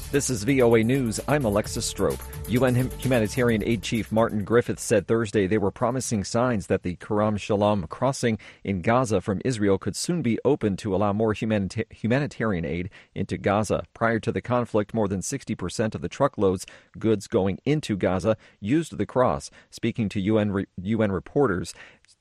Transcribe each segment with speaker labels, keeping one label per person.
Speaker 1: This is VOA News. I'm Alexis Strope. UN humanitarian aid chief Martin Griffiths said Thursday they were promising signs that the Kerem Shalom crossing in Gaza from Israel could soon be opened to allow more humanitarian aid into Gaza. Prior to the conflict, more than 60% of the truckloads goods going into Gaza used the cross. Speaking to reporters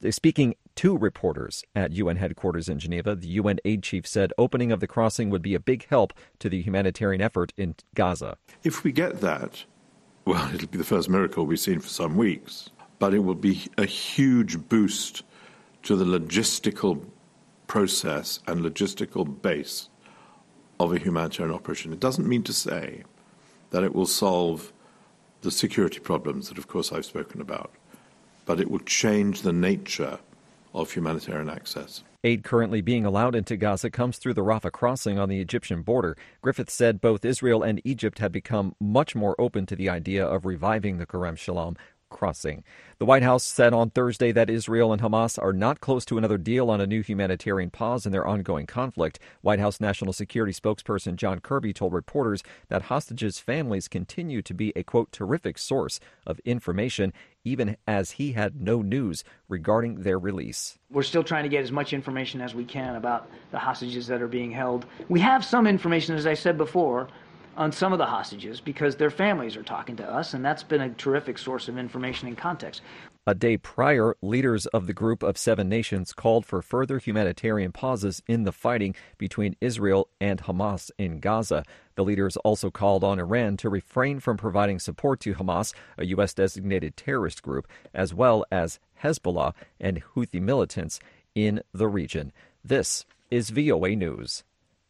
Speaker 1: at UN headquarters in Geneva, the UN aid chief said opening of the crossing would be a big help to the humanitarian effort in Gaza.
Speaker 2: If we get that, well, it'll be the first miracle we've seen for some weeks, but it will be a huge boost to the logistical process and logistical base of a humanitarian operation. It doesn't mean to say that it will solve the security problems that, of course, I've spoken about, but it will change the nature of humanitarian access.
Speaker 1: Aid currently being allowed into Gaza comes through the Rafah crossing on the Egyptian border. Griffiths said both Israel and Egypt had become much more open to the idea of reviving the Kerem Shalom crossing. The White House said on Thursday that Israel and Hamas are not close to another deal on a new humanitarian pause in their ongoing conflict. White House National Security spokesperson John Kirby told reporters that hostages' families continue to be a, quote, terrific source of information, even as he had no news regarding their release.
Speaker 3: We're still trying to get as much information as we can about the hostages that are being held. We have some information, as I said before, on some of the hostages because their families are talking to us, and that's been a terrific source of information and context.
Speaker 1: A day prior, leaders of the Group of Seven Nations called for further humanitarian pauses in the fighting between Israel and Hamas in Gaza. The leaders also called on Iran to refrain from providing support to Hamas, a U.S.-designated terrorist group, as well as Hezbollah and Houthi militants in the region. This is VOA News.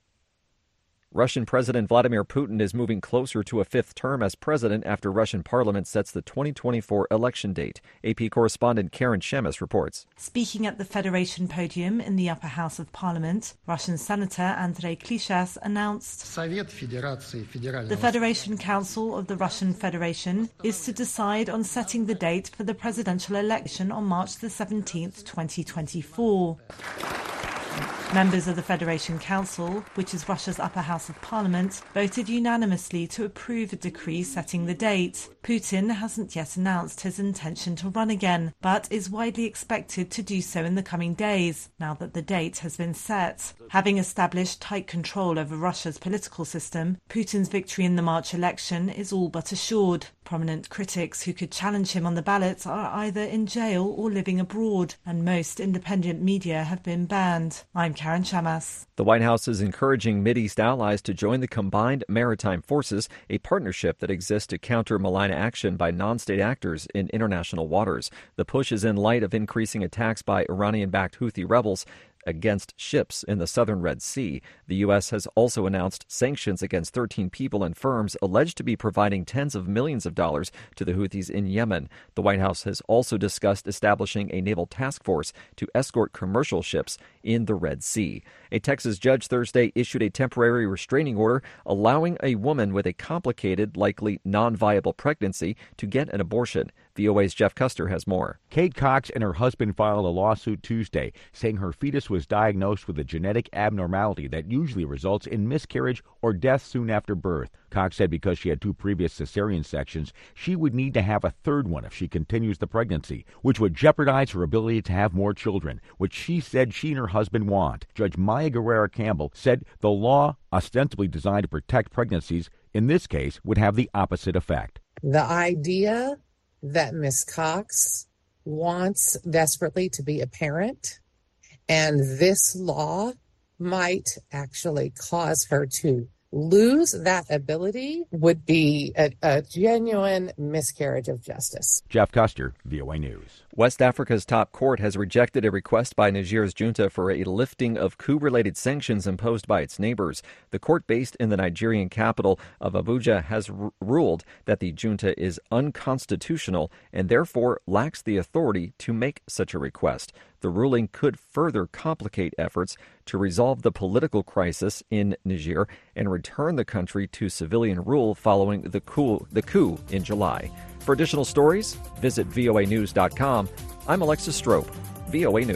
Speaker 1: Russian President Vladimir Putin is moving closer to a fifth term as president after Russian parliament sets the 2024 election date. AP correspondent Karen Shemes reports.
Speaker 4: Speaking at the Federation podium in the upper house of parliament, Russian Senator Andrei Klishas announced the Federation Council of the Russian Federation is to decide on setting the date for the presidential election on March the 17th, 2024. Members of the Federation Council, which is Russia's upper house of parliament, voted unanimously to approve a decree setting the date. Putin hasn't yet announced his intention to run again, but is widely expected to do so in the coming days, now that the date has been set. Having established tight control over Russia's political system, Putin's victory in the March election is all but assured. Prominent critics who could challenge him on the ballot are either in jail or living abroad, and most independent media have been banned. I'm Karen Shemes.
Speaker 1: The White House is encouraging Mideast allies to join the Combined Maritime Forces, a partnership that exists to counter malign action by non-state actors in international waters. The push is in light of increasing attacks by Iranian-backed Houthi rebels against ships in the southern Red Sea. The U.S. has also announced sanctions against 13 people and firms alleged to be providing tens of millions of dollars to the Houthis in Yemen. The White House has also discussed establishing a naval task force to escort commercial ships in the Red Sea. A Texas judge Thursday issued a temporary restraining order allowing a woman with a complicated, likely non-viable pregnancy to get an abortion. VOA's Jeff Custer has more.
Speaker 5: Kate Cox and her husband filed a lawsuit Tuesday saying her fetus was diagnosed with a genetic abnormality that usually results in miscarriage or death soon after birth. Cox said because she had 2 previous cesarean sections, she would need to have a third one if she continues the pregnancy, which would jeopardize her ability to have more children, which she said she and her husband want. Judge Maya Guerrera Campbell said the law, ostensibly designed to protect pregnancies, in this case would have the opposite effect.
Speaker 6: The idea that Miss Cox wants desperately to be a parent, and this law might actually cause her to lose that ability would be a genuine miscarriage of justice.
Speaker 5: Jeff Custer, VOA News.
Speaker 1: West Africa's top court has rejected a request by Niger's junta for a lifting of coup-related sanctions imposed by its neighbors. The court based in the Nigerian capital of Abuja has ruled that the junta is unconstitutional and therefore lacks the authority to make such a request. The ruling could further complicate efforts to resolve the political crisis in Niger and return the country to civilian rule following the coup in July. For additional stories, visit voanews.com. I'm Alexis Strope, VOA News.